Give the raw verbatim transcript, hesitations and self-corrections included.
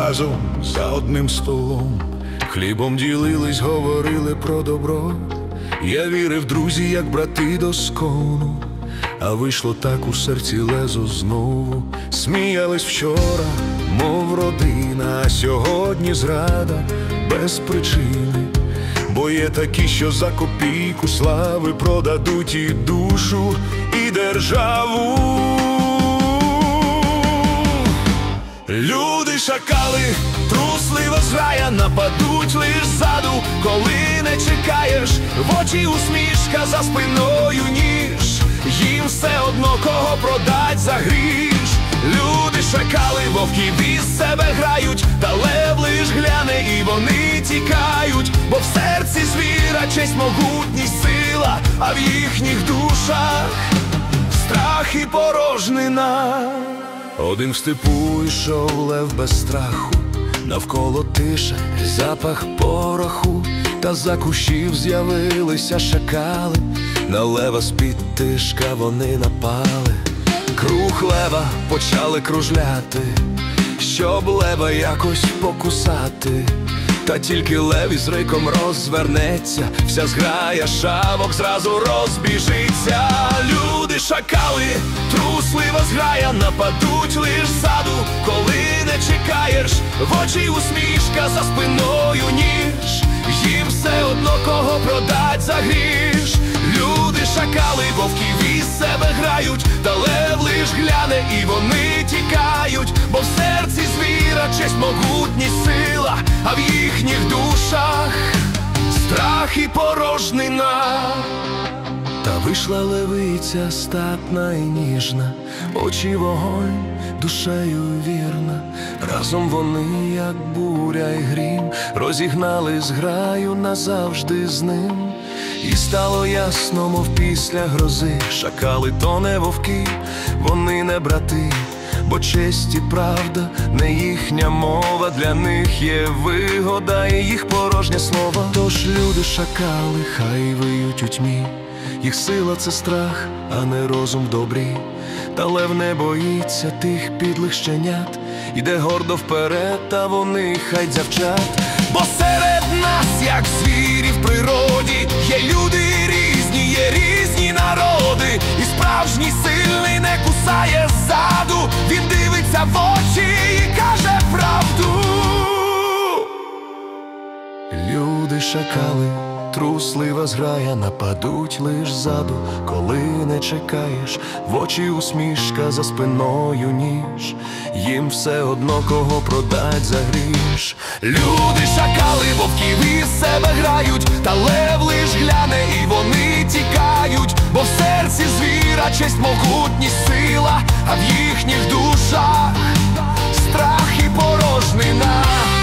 разом за одним столом, хлібом ділились, говорили про добро. Я вірив, друзі, як брати до скону, а вийшло так, у серці лезо знову. Сміялись вчора, мов родина, а сьогодні зрада без причини. Бо є такі, що за копійку слави продадуть і душу, і державу. Люди шакали, труслива зграя, нападуть лиш ззаду, коли не чекаєш. В очі усмішка, за спиною ніж, їм все одно, кого продать за гріш. Люди шакали, вовків із себе грають, та лев лиш гляне, і вони тікають. Бо в серці звіра честь, могутність, сила, а в їхніх душах страх і порожнина. Один в степу йшов лев без страху, навколо тиша, запах пороху. Та за кущів з'явилися шакали, на лева з-під тишка вони напали. Круг лева почали кружляти, щоб лева якось покусати. Та тільки лев із риком розвернеться, вся зграя шавок зразу розбіжиться. Люди шакали, труслива зграя, нападуть лиш ззаду, коли не чекаєш. В очі усмішка, за спиною ніж, їм все одно, кого продать за гріш. Люди шакали, вовків із себе грають, та лев лиш гляне, і вони тікають. Бо в серці звіра честь, могутність, сила, а в їхніх душах страх і порожнина. Та вийшла левиця статна і ніжна, очі вогонь, душею вірна. Разом вони, як буря й грім, розігнали зграю назавжди з ним. І стало ясно, мов після грози, шакали то не вовки, вони не брати. Бо честь і правда не їхня мова, для них є вигода і їх порожнє слово. Тож люди шакали, хай виють у тьмі, їх сила — це страх, а не розум добрий. Та лев не боїться тих підлих щенят, іде гордо вперед, а вони хай дзявчат. Бо серед нас, як звірі в природі, є люди різні, є різні народи. І справжній сильний не кусає ззаду, він дивиться в очі і каже правду. Люди шакали, труслива зграя, нападуть лиш ззаду, коли не чекаєш. В очі усмішка, за спиною ніж, їм все одно, кого продать за гріш. Люди шакали, вовків із себе грають, та лев лиш гляне, і вони тікають. Бо в серці звіра честь, могутність, сила, а в їхніх душах страх і порожнина.